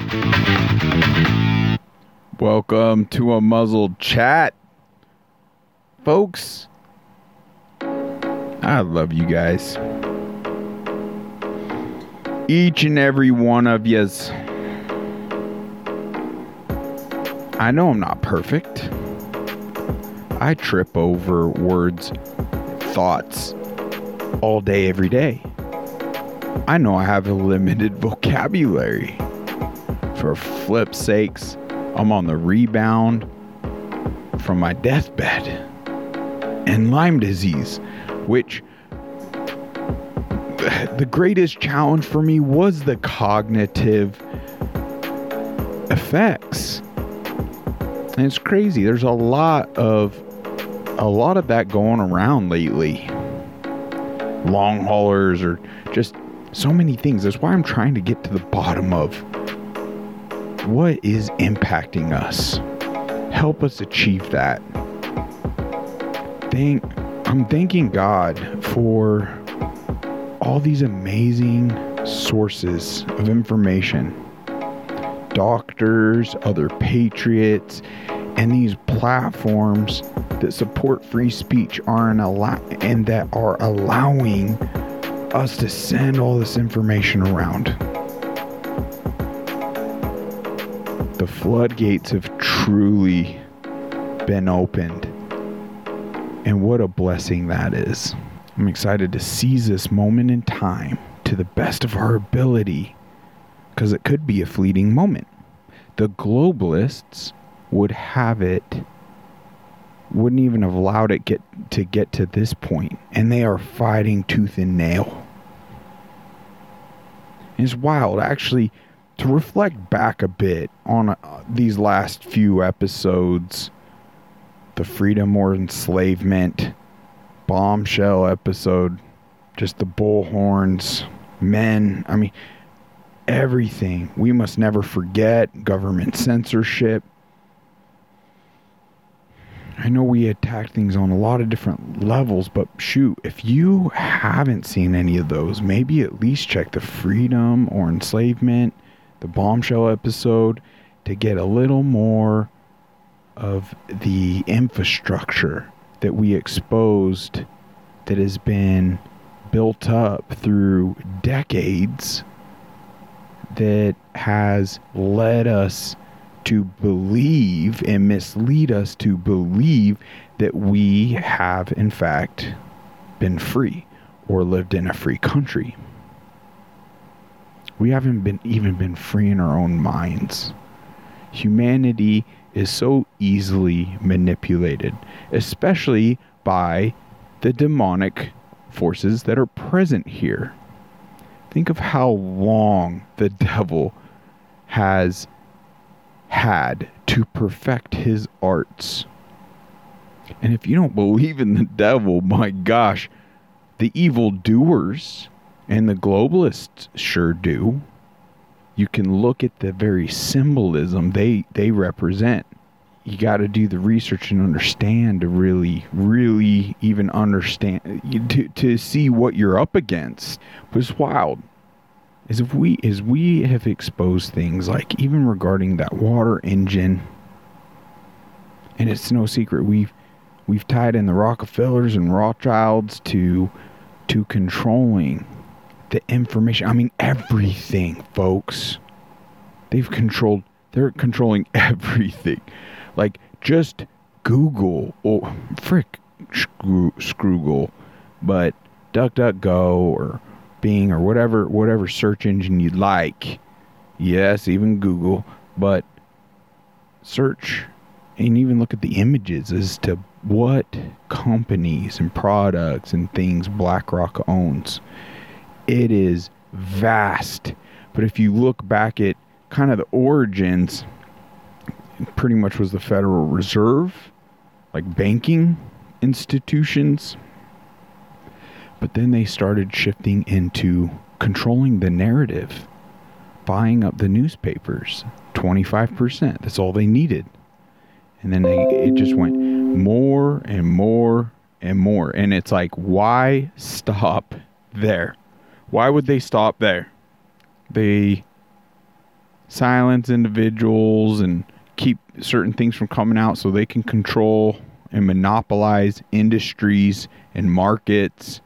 Welcome to a muzzled chat, folks. I love you guys. Each and every one of yous. I know I'm not perfect. I trip over words, thoughts, all day, every day. I know I have a limited vocabulary. For flip's sakes, I'm on the rebound from my deathbed. And Lyme disease, which the greatest challenge for me was the cognitive effects. And it's crazy. There's a lot of that going around lately. Long haulers or just so many things. That's why I'm trying to get to the bottom of what is impacting us. Help us achieve that. I'm thanking God for all these amazing sources of information. Doctors, other patriots, and these platforms that support free speech and that are allowing us to send all this information around. The floodgates have truly been opened. And what a blessing that is. I'm excited to seize this moment in time to the best of our ability, because it could be a fleeting moment. The globalists wouldn't even have allowed it to get to this point, and they are fighting tooth and nail. It's wild, actually, to reflect back a bit on these last few episodes. The freedom or enslavement bombshell episode, just the bullhorns, men, everything. We must never forget government censorship. I know we attack things on a lot of different levels, but shoot, if you haven't seen any of those, maybe at least check the freedom or enslavement, the bombshell episode, to get a little more of the infrastructure that we exposed that has been built up through decades that has led us to believe and mislead us to believe that we have in fact been free or lived in a free country. We haven't even been free in our own minds. Humanity is so easily manipulated, especially by the demonic forces that are present here. Think of how long the devil has had to perfect his arts. And if you don't believe in the devil, my gosh, the evildoers and the globalists sure do. You can look at the very symbolism they represent. You got to do the research and understand to really even understand, to see what you're up against. But it's wild. As we have exposed things like even regarding that water engine, and it's no secret we've tied in the Rockefellers and Rothschilds to controlling the information. Everything, folks. They're controlling everything. Like, just Google, or Scroogle, but DuckDuckGo or Bing or whatever search engine you'd like. Yes, even Google, but search and even look at the images as to what companies and products and things BlackRock owns. It is vast. But if you look back at kind of the origins, it pretty much was the Federal Reserve, like banking institutions. But then they started shifting into controlling the narrative, buying up the newspapers, 25%. That's all they needed. And then it just went more and more and more. And it's like, why stop there? Why would they stop there? They silence individuals and keep certain things from coming out so they can control and monopolize industries and markets.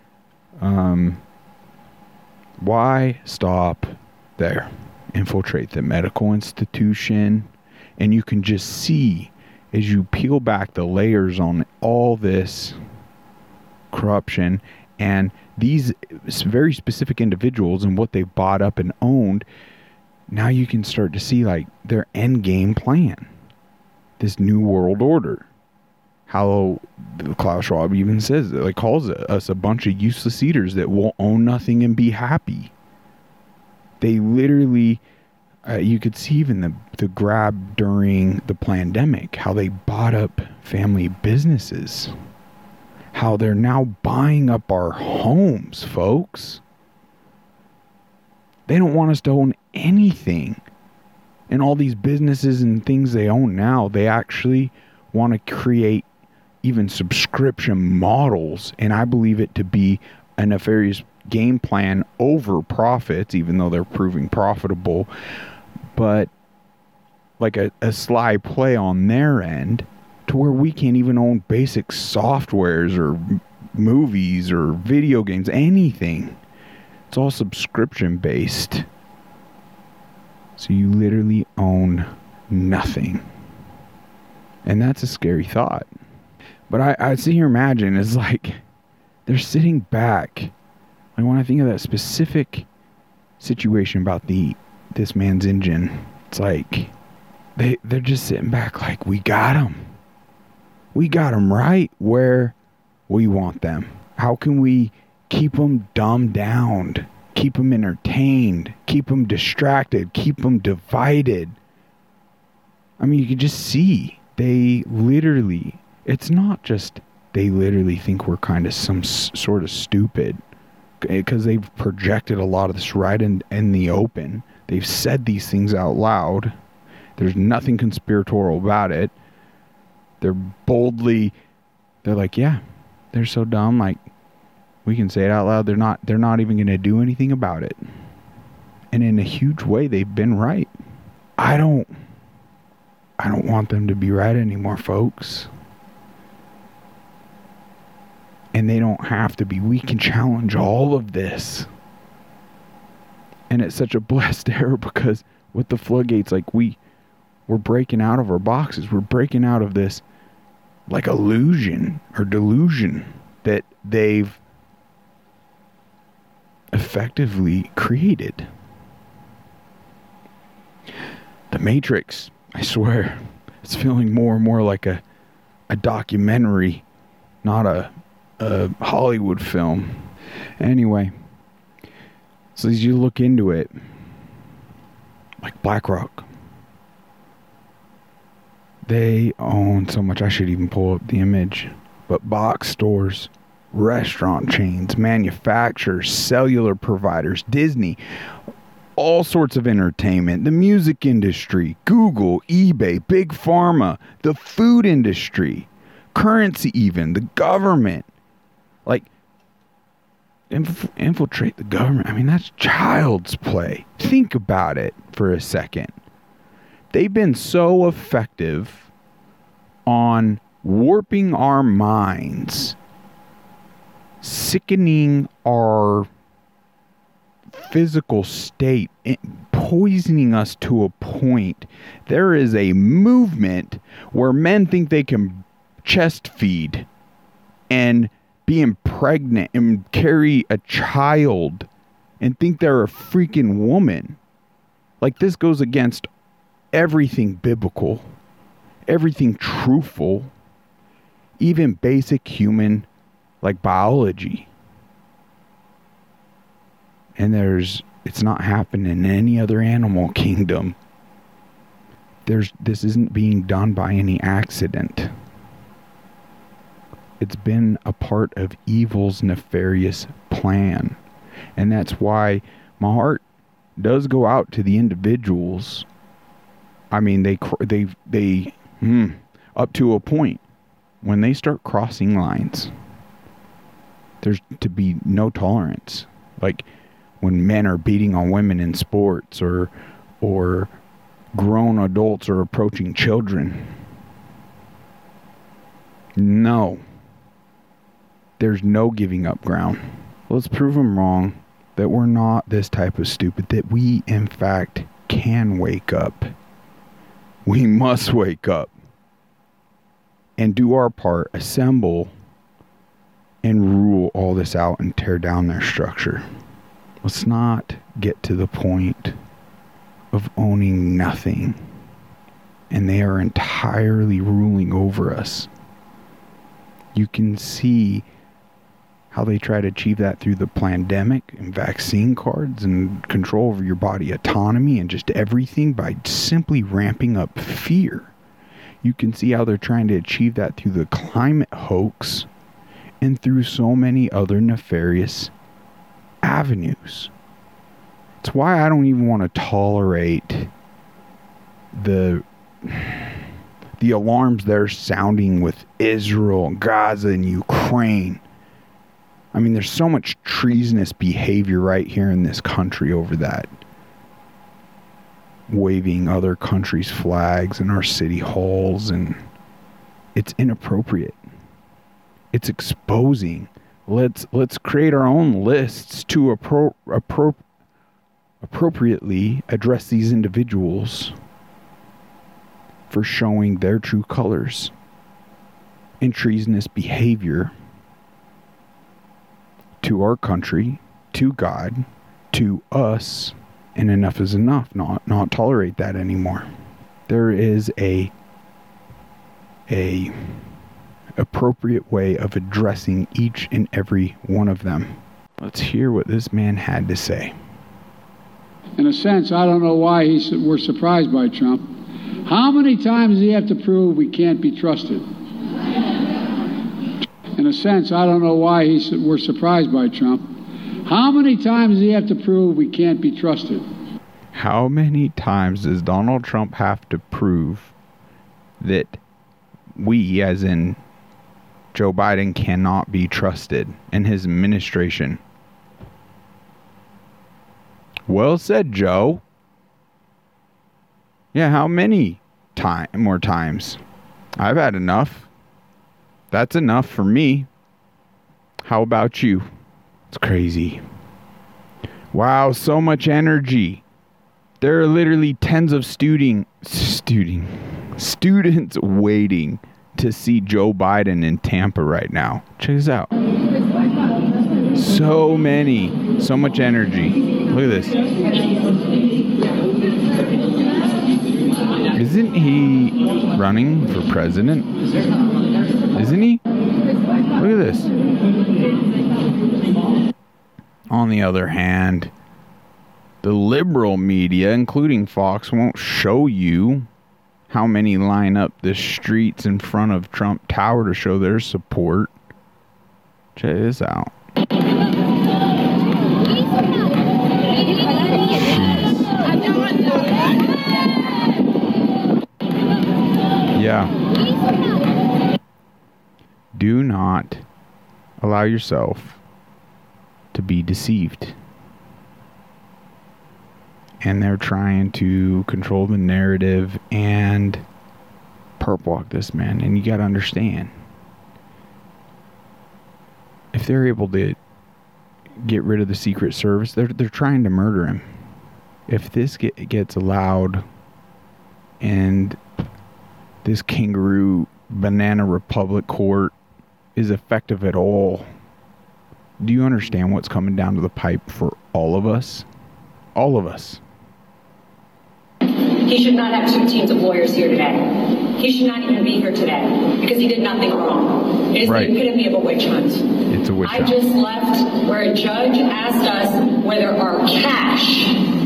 Why stop there? Infiltrate the medical institution, and you can just see as you peel back the layers on all this corruption and these very specific individuals and what they bought up and owned. Now you can start to see like their end game plan, this new world order. How Klaus Schwab even says it, like calls us a bunch of useless eaters that will own nothing and be happy. They literally, you could see even the grab during the pandemic, how they bought up family businesses, how they're now buying up our homes, folks. They don't want us to own anything. And all these businesses and things they own now, they actually want to create even subscription models, and I believe it to be a nefarious game plan over profits, even though they're proving profitable, but like a sly play on their end to where we can't even own basic softwares or movies or video games, anything. It's all subscription based. So you literally own nothing. And that's a scary thought. But I sit here imagine it's like they're sitting back. Like when I think of that specific situation about this man's engine, it's like they're just sitting back like, we got them. We got them right where we want them. How can we keep them dumbed down, keep them entertained, keep them distracted, keep them divided? I mean, you can just see they literally, it's not just they literally think we're kind of some sort of stupid, because they've projected a lot of this right in the open. They've said these things out loud. There's nothing conspiratorial about it. They're like, yeah, they're so dumb. Like, we can say it out loud. They're not even going to do anything about it. And in a huge way, they've been right. I don't want them to be right anymore, folks. And they don't have to be. We can challenge all of this. And it's such a blessed era, because with the floodgates, like we're breaking out of our boxes. We're breaking out of this like illusion or delusion that they've effectively created. The Matrix, I swear, it's feeling more and more like a documentary, not a Hollywood film. Anyway, so as you look into it, like BlackRock, they own so much. I should even pull up the image. But box stores, restaurant chains, manufacturers, cellular providers, Disney, all sorts of entertainment, the music industry, Google, eBay, Big Pharma, the food industry, currency even, the government. Like, infiltrate the government. I mean, that's child's play. Think about it for a second. They've been so effective on warping our minds, sickening our physical state, poisoning us to a point. There is a movement where men think they can chest feed and be impregnant and carry a child and think they're a freaking woman. Like, this goes against everything biblical, everything truthful, even basic human, like, biology. And it's not happening in any other animal kingdom. This isn't being done by any accident. It's been a part of evil's nefarious plan. And that's why my heart does go out to the individuals. I mean, they up to a point, when they start crossing lines, there's to be no tolerance. Like when men are beating on women in sports, or or grown adults are approaching children. No. There's no giving up ground. Let's prove them wrong, that we're not this type of stupid, that we, in fact, can wake up. We must wake up and do our part, assemble and rule all this out and tear down their structure. Let's not get to the point of owning nothing and they are entirely ruling over us. You can see how they try to achieve that through the pandemic and vaccine cards and control over your body autonomy and just everything by simply ramping up fear. You can see how they're trying to achieve that through the climate hoax and through so many other nefarious avenues. It's why I don't even want to tolerate the alarms they're sounding with Israel, Gaza, and Ukraine. I mean, there's so much treasonous behavior right here in this country over that. Waving other countries' flags in our city halls, and it's inappropriate. It's exposing. Let's create our own lists to appropriately address these individuals for showing their true colors in treasonous behavior to our country, to God, to us, and enough is enough. Not tolerate that anymore. There is a appropriate way of addressing each and every one of them. Let's hear what this man had to say. In a sense, I don't know why we're surprised by Trump. How many times does he have to prove we can't be trusted? In a sense, I don't know why we're surprised by Trump. How many times does he have to prove we can't be trusted? How many times does Donald Trump have to prove that we, as in Joe Biden, cannot be trusted in his administration? Well said, Joe. Yeah, how many more times? I've had enough. That's enough for me. How about you? It's crazy. Wow, so much energy. There are literally tens of students waiting to see Joe Biden in Tampa right now. Check this out. So much energy. Look at this. Isn't he running for president? Isn't he? Look at this. On the other hand, the liberal media, including Fox, won't show you how many line up the streets in front of Trump Tower to show their support. Check this out. Yeah. Do not allow yourself to be deceived. And they're trying to control the narrative and perp walk this man. And you got to understand, if they're able to get rid of the Secret Service, they're trying to murder him. If this gets allowed and this kangaroo banana republic court is effective at all, do you understand what's coming down to the pipe for all of us? All of us. He should not have two teams of lawyers here today. He should not even be here today because he did nothing wrong. It is right. The epitome of a witch hunt. It's a witch hunt. I just left where a judge asked us whether our cash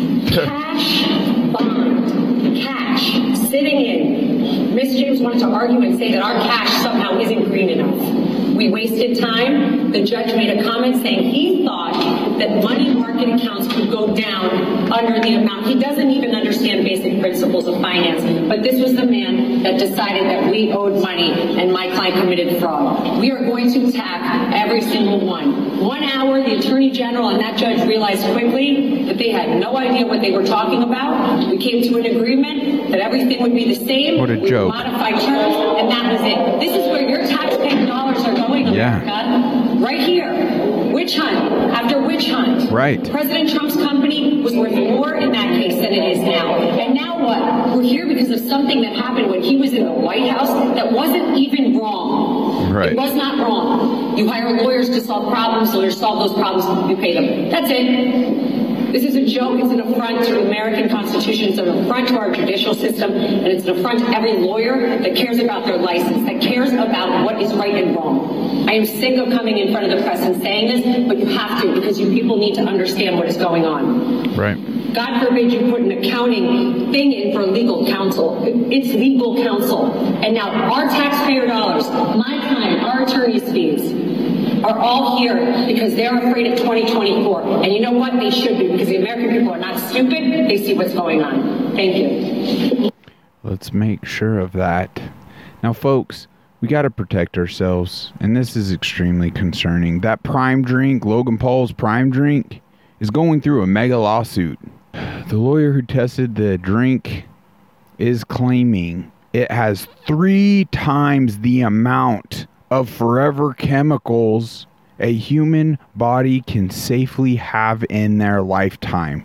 bond, cash sitting in. Miss James wanted to argue and say that our cash somehow isn't green enough. We wasted time. The judge made a comment saying he thought that money market market accounts could go down under the amount. He doesn't even understand basic principles of finance, but this was the man that decided that we owed money and my client committed fraud. We are going to attack every single one. 1 hour, the Attorney General and that judge realized quickly that they had no idea what they were talking about. We came to an agreement that everything would be the same. What a we joke. Modified terms, and that was it. This is where your taxpaying dollars are going, America. Right here. Witch hunt after witch hunt. Right. President Trump's company was worth more in that case than it is now. And now what? We're here because of something that happened when he was in the White House that wasn't even wrong. Right. It was not wrong. You hire lawyers to solve problems, lawyers solve those problems, you pay them. That's it. This is a joke. It's an affront to the American Constitution. It's an affront to our judicial system. And it's an affront to every lawyer that cares about their license, that cares about what is right and wrong. I am sick of coming in front of the press and saying this, but you have to, because you people need to understand what is going on. Right. God forbid you put an accounting thing in for legal counsel. It's legal counsel. And now our taxpayer dollars, my time, our attorney's fees, are all here because they're afraid of 2024. And you know what? They should be, because the American people are not stupid. They see what's going on. Thank you. Let's make sure of that. Now, folks, we got to protect ourselves, and this is extremely concerning. That Prime drink, Logan Paul's Prime drink, is going through a mega lawsuit. The lawyer who tested the drink is claiming it has 3 times the amount of forever chemicals a human body can safely have in their lifetime.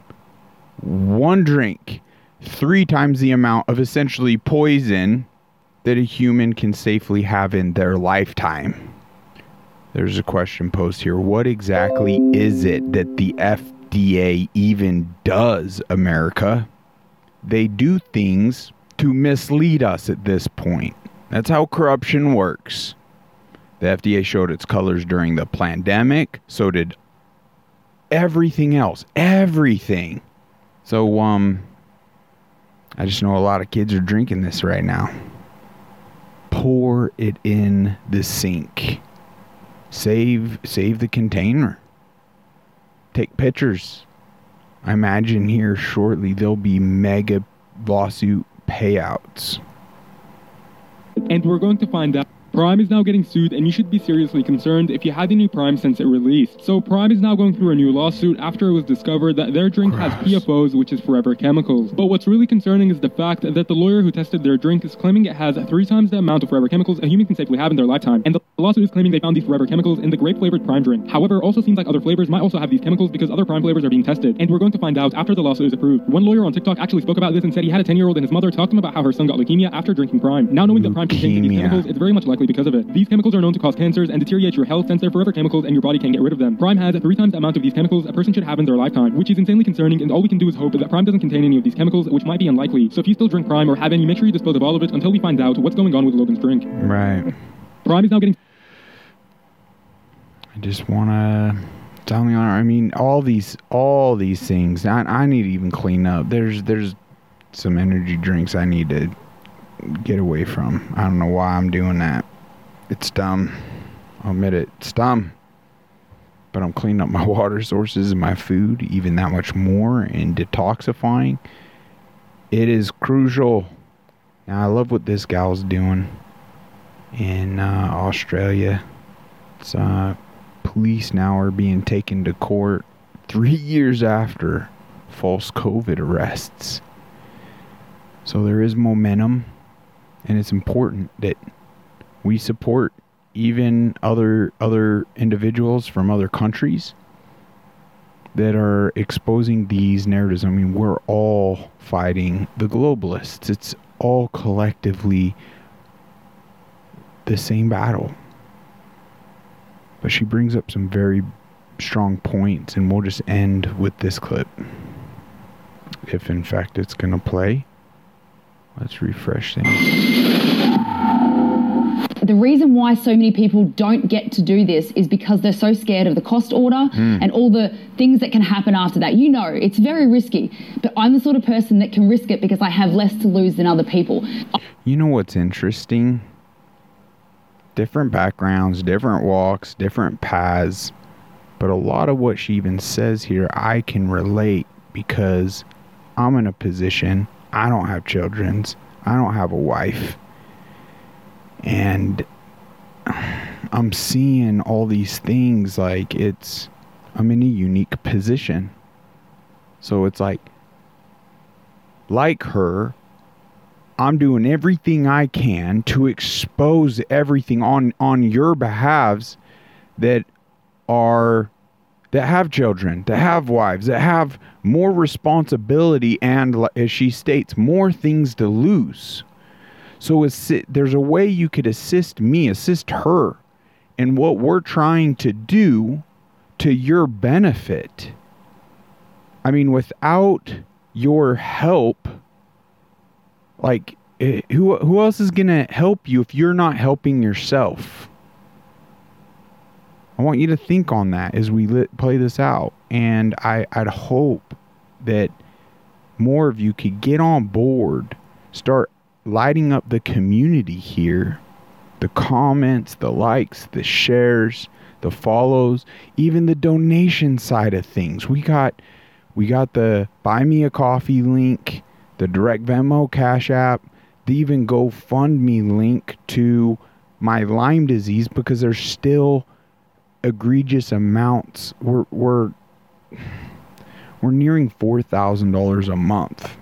One drink, 3 times the amount of essentially poison that a human can safely have in their lifetime. There's a question posed here. What exactly is it that the FDA even does, America? They do things to mislead us at this point. That's how corruption works. The FDA showed its colors during the pandemic. So did everything else. Everything. So, I just know a lot of kids are drinking this right now. Pour it in the sink. Save the container. Take pictures. I imagine here shortly there'll be mega lawsuit payouts. And we're going to find out. Prime is now getting sued, and you should be seriously concerned if you had any Prime since it released. So Prime is now going through a new lawsuit after it was discovered that their drink has PFOs, which is forever chemicals. But what's really concerning is the fact that the lawyer who tested their drink is claiming it has 3 times the amount of forever chemicals a human can safely have in their lifetime. And the lawsuit is claiming they found these forever chemicals in the grape-flavored Prime drink. However, it also seems like other flavors might also have these chemicals because other Prime flavors are being tested. And we're going to find out after the lawsuit is approved. One lawyer on TikTok actually spoke about this and said he had a 10-year-old and his mother talked to him about how her son got leukemia after drinking Prime. Now knowing that Prime contains these chemicals, it's very much likely because of it. These chemicals are known to cause cancers and deteriorate your health since they're forever chemicals and your body can't get rid of them. Prime has 3 times the amount of these chemicals a person should have in their lifetime, which is insanely concerning, and all we can do is hope that Prime doesn't contain any of these chemicals, which might be unlikely. So if you still drink Prime or have any, make sure you dispose of all of it until we find out what's going on with Logan's drink. Right. Prime is now getting... I just want to tell me, I mean, all these things, I need to even clean up. There's some energy drinks I need to get away from. I don't know why I'm doing that. It's dumb. I'll admit it. It's dumb. But I'm cleaning up my water sources and my food even that much more and detoxifying. It is crucial. Now, I love what this gal's doing in Australia. It's police now are being taken to court 3 years after false COVID arrests. So there is momentum, and it's important that we support even other individuals from other countries that are exposing these narratives. I mean, we're all fighting the globalists. It's all collectively the same battle. But she brings up some very strong points, and we'll just end with this clip. If in fact it's going to play. Let's refresh things. The reason why so many people don't get to do this is because they're so scared of the cost order and all the things that can happen after that. You know, it's very risky, but I'm the sort of person that can risk it because I have less to lose than other people. You know what's interesting? Different backgrounds, different walks, different paths, But a lot of what she even says here, I can relate because I'm in a position, I don't have children, I don't have a wife, and I'm seeing all these things like I'm in a unique position. So it's like her, I'm doing everything I can to expose everything on your behalves that have children, that have wives, that have more responsibility and, as she states, more things to lose. So there's a way you could assist her in what we're trying to do to your benefit. I mean, without your help, like, who else is going to help you if you're not helping yourself? I want you to think on that as we play this out. And I'd hope that more of you could get on board, start lighting up the community here. The comments, the likes, the shares, the follows, even the donation side of things. We got the Buy Me a Coffee link, the Direct Venmo Cash App, the even GoFundMe link to my Lyme disease, because there's still egregious amounts. We're nearing $4,000 a month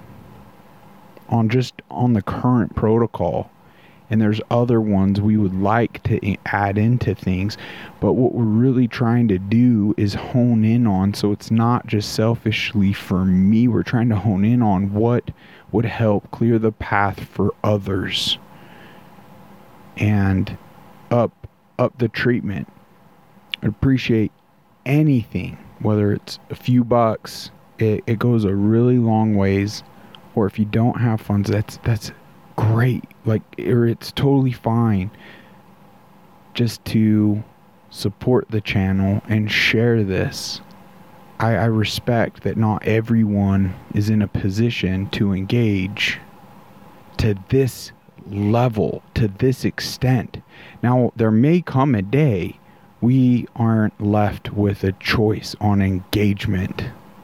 on the current protocol, and there's other ones we would like to add into things, but what we're really trying to do is hone in on, so it's not just selfishly for me, we're trying to hone in on what would help clear the path for others and up the treatment. I appreciate anything, whether it's a few bucks, it goes a really long ways, or if you don't have funds, that's great, like, or it's totally fine just to support the channel and share this. I respect that not everyone is in a position to engage to this level, to this extent. Now, there may come a day we aren't left with a choice on engagement.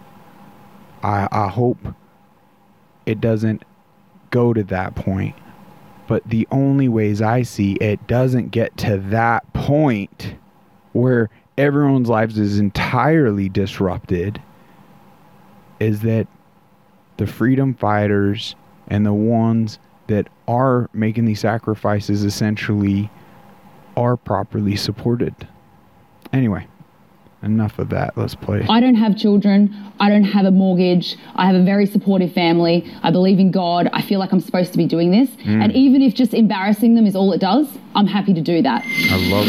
I hope it doesn't go to that point. But the only ways I see it doesn't get to that point where everyone's lives is entirely disrupted is that the freedom fighters and the ones that are making these sacrifices essentially are properly supported. Anyway, enough of that. Let's play. I don't have children. I don't have a mortgage. I have a very supportive family. I believe in God. I feel like I'm supposed to be doing this. And even if just embarrassing them is all it does, I'm happy to do that. I love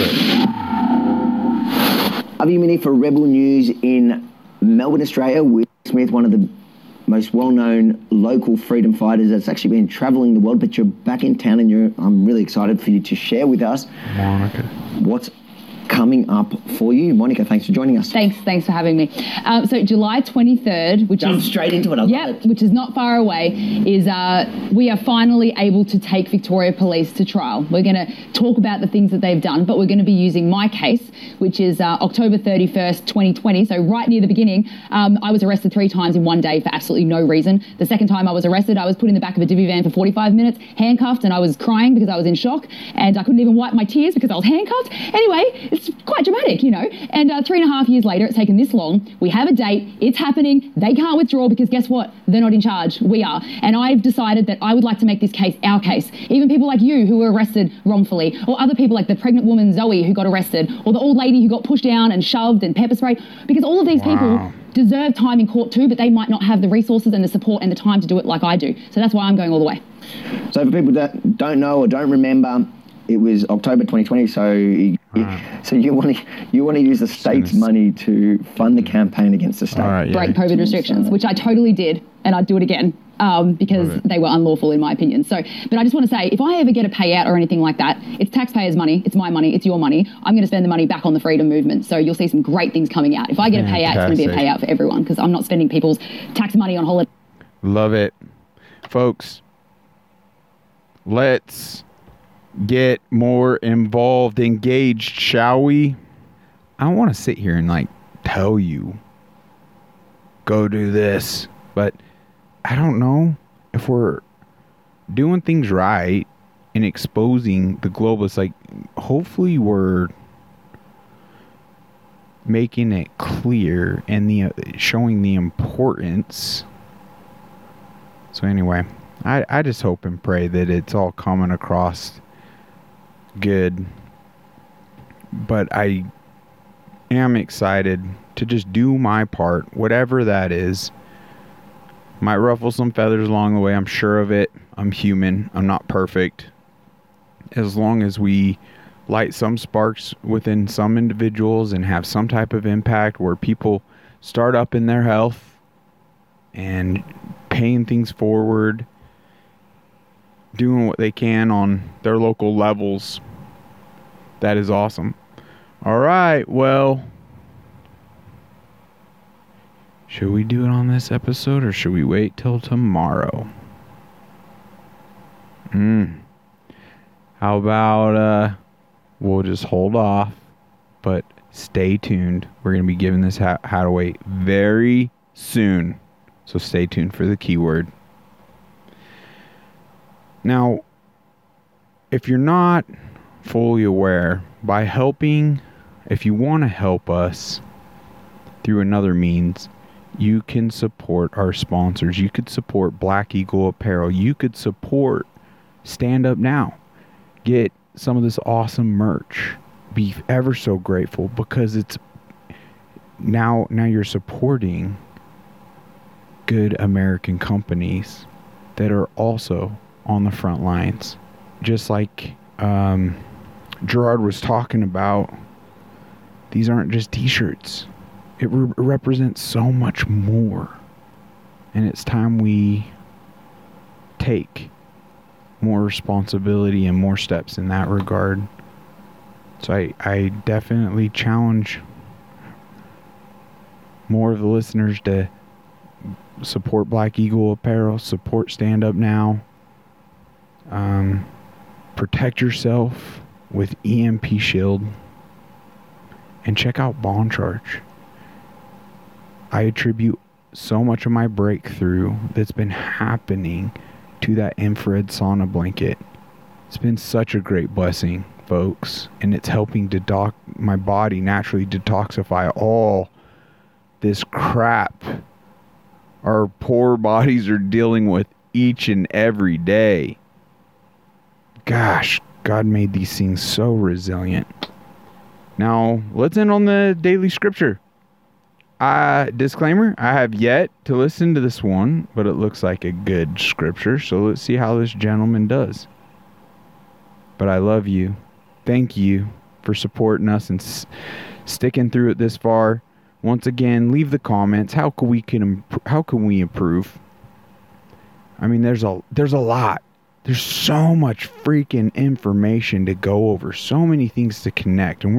it. Avi Mini for Rebel News in Melbourne, Australia. Will Smith, one of the most well-known local freedom fighters that's actually been travelling the world, but you're back in town, and I'm really excited for you to share with us, Monica, what's coming up for you. Monica, thanks for joining us. Thanks for having me. So July 23rd, which Jump is straight into it. I love it. Which is not far away, is we are finally able to take Victoria Police to trial. We're going to talk about the things that they've done, but we're going to be using my case, which is October 31st, 2020. So right near the beginning, I was arrested 3 times in one day for absolutely no reason. The second time I was arrested, I was put in the back of a divvy van for 45 minutes, handcuffed, and I was crying because I was in shock, and I couldn't even wipe my tears because I was handcuffed. Anyway, it's quite dramatic, you know. And 3.5 years later, it's taken this long. We have a date. It's happening. They can't withdraw because guess what? They're not in charge. We are. And I've decided that I would like to make this case our case. Even people like you who were arrested wrongfully, or other people like the pregnant woman Zoe who got arrested, or the old lady who got pushed down and shoved and pepper sprayed, because all of these people deserve time in court too, but they might not have the resources and the support and the time to do it like I do. So that's why I'm going all the way. So for people that don't know or don't remember, it was October 2020, so you want to use the state's money to fund the campaign against the state. Break COVID restrictions, which I totally did, and I'd do it again because they were unlawful in my opinion. So, but I just want to say, if I ever get a payout or anything like that, it's taxpayers' money, it's my money, it's your money. I'm going to spend the money back on the freedom movement. So you'll see some great things coming out. If I get a payout, it's going to be a payout for everyone because I'm not spending people's tax money on holiday. Love it, folks. Let's get more involved, engaged, shall we? I don't want to sit here and like tell you, go do this. But I don't know if we're doing things right and exposing the globalists. Like, hopefully we're making it clear and showing the importance. So anyway, I just hope and pray that it's all coming across good. But I am excited to just do my part, whatever that is. Might ruffle some feathers along the way, I'm sure of it. I'm human. I'm not perfect. As long as we light some sparks within some individuals and have some type of impact where people start up in their health and paying things forward, doing what they can on their local levels, that is awesome. All right, well, should we do it on this episode or should we wait till tomorrow? How about we'll just hold off, but stay tuned. We're going to be giving this how to wait very soon. So stay tuned for the keyword. Now, if you're not fully aware, by helping, if you want to help us through another means, you can support our sponsors. You could support Black Eagle Apparel. You could support Stand Up Now. Get some of this awesome merch. Be ever so grateful, because it's now you're supporting good American companies that are also on the front lines. Just like Gerard was talking about, these aren't just t-shirts. It represents so much more. And it's time we take more responsibility and more steps in that regard. So I definitely challenge more of the listeners to support Black Eagle Apparel, support Stand Up Now. Protect yourself with EMP Shield. And check out Bond Charge. I attribute so much of my breakthrough that's been happening to that infrared sauna blanket. It's been such a great blessing, folks, and it's helping my body naturally detoxify all this crap our poor bodies are dealing with each and every day. Gosh, God made these things so resilient. Now, let's end on the daily scripture. Disclaimer, I have yet to listen to this one, but it looks like a good scripture, so let's see how this gentleman does. But I love you. Thank you for supporting us and sticking through it this far. Once again, leave the comments. How can we improve? I mean, there's a lot. There's so much freaking information to go over, so many things to connect, and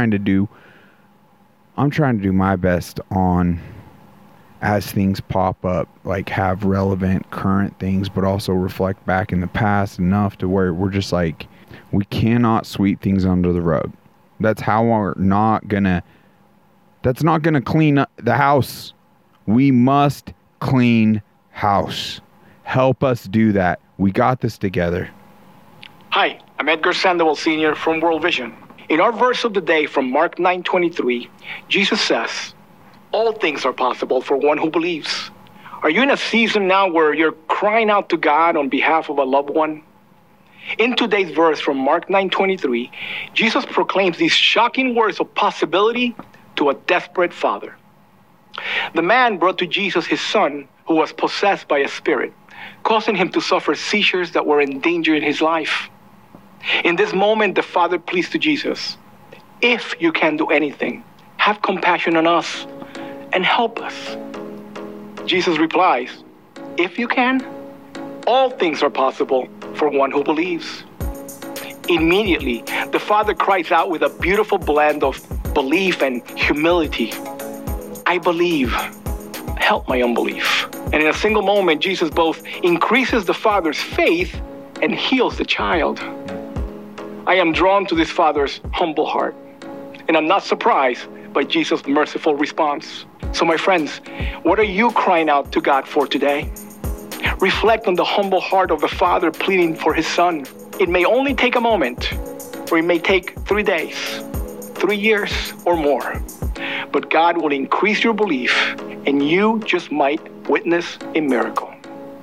I'm trying to do my best on, as things pop up, like have relevant current things, but also reflect back in the past enough to where we're just like, we cannot sweep things under the rug. That's not gonna clean up the house. We must clean house. Help us do that. We got this together. Hi, I'm Edgar Sandoval Sr. from World Vision. In our verse of the day from Mark 9:23, Jesus says, all things are possible for one who believes. Are you in a season now where you're crying out to God on behalf of a loved one? In today's verse from Mark 9:23, Jesus proclaims these shocking words of possibility to a desperate father. The man brought to Jesus his son who was possessed by a spirit, causing him to suffer seizures that were endangering his life. In this moment, the father pleads to Jesus, if you can do anything, have compassion on us and help us. Jesus replies, if you can, all things are possible for one who believes. Immediately, the father cries out with a beautiful blend of belief and humility, I believe, help my unbelief. And in a single moment, Jesus both increases the father's faith and heals the child. I am drawn to this father's humble heart, and I'm not surprised by Jesus' merciful response. So my friends, what are you crying out to God for today? Reflect on the humble heart of the Father pleading for his Son. It may only take a moment, or it may take 3 days, 3 years, or more. But God will increase your belief, and you just might witness a miracle.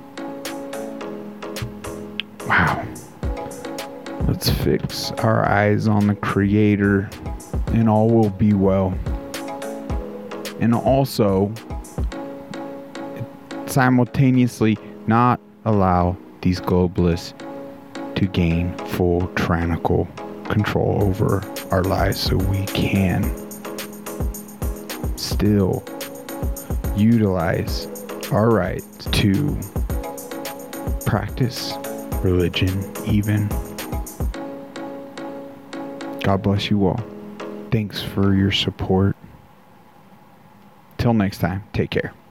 Wow. Let's fix our eyes on the Creator, and all will be well. And also, simultaneously not allow these globalists to gain full tyrannical control over our lives, so we can still utilize our right to practice religion even. God bless you all. Thanks for your support. Till next time, take care.